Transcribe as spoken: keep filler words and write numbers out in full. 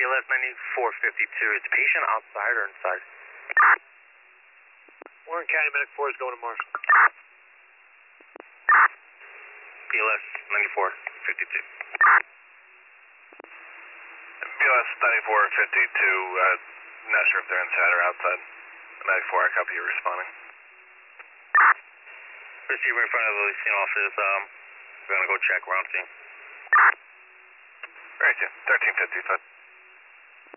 S ninety-four fifty-two, is the patient outside or inside? Warren County Medic four is going to Marshall. B L S ninety-four fifty-two. B L S ninety-four fifty-two, uh, not sure if they're inside or outside. ninety-four, I copy you responding. Receiver in front of the scene office, um, we're gonna go check round team. Right, yeah, thirteen fifty,